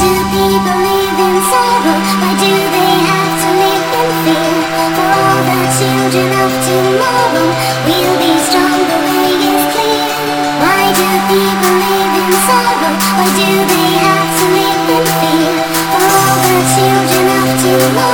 people live in sorrow? Why do they have to live in fear? For all the children of tomorrow will be strong, the way is clear. Why do people live in sorrow? Why do they have to live in fear? For all the children of tomorrow